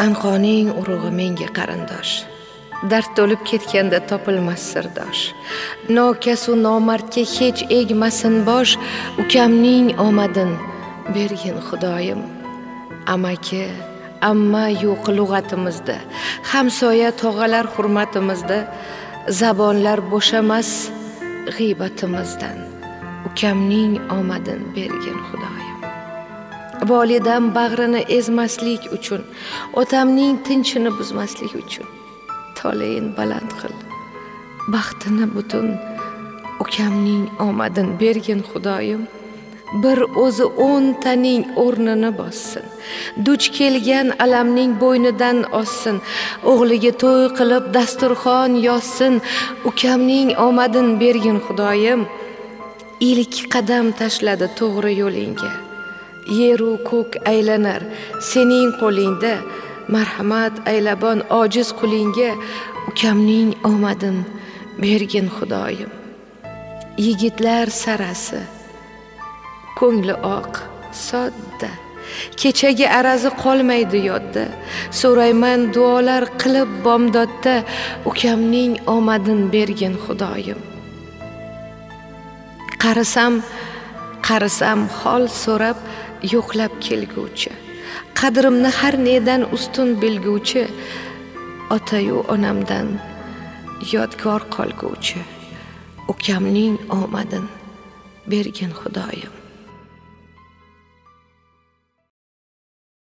Anqoning urug'i menga qarindosh, dard to'lib ketganda topilmas sirdosh. Nokasu nomardga hech egmasin bosh, ukamning omadin bergin Xudoyim. Amaki, amma yo'q lug'atimizda, hamsoya tog'alar hurmatimizda, zabonlar bo'shamas g'iybatimizdan. Ukamning omadin bergin Xudoyim. Volidam bag'rini ezmaslik uchun, otamning tinchini buzmaslik uchun toleyin baland qil. Baxtini butun ukamning omadin bergin Xudoyim. Bir o'zi 10 taning o'rnini bossin. Duch kelgan alamning bo'ynidan ossin. O'g'liga to'y qilib dasturxon yozsin. Ukamning omadin bergin Xudoyim. Ilk qadam tashladi to'g'ri yo'lingga. Yeru ko'k aylanar sening qo'lingda. Marhamat aylabon ojiz qulinga. Ukamning omadin bergin Xudoyim. Yigitlar sarasi, ko'ngli oq, sodda, kechagi arazi qolmaydi yodda. So'rayman duolar qilib bomdodda. Ukamning omadin bergin Xudoyim. Qarisam hol so'rab yo'qlab kelguvchi, qadrimni har nedan ustun bilguvchi, ota-yu onamdan yodgor qolguvchi. Ukamning omadin bergin Xudoyim.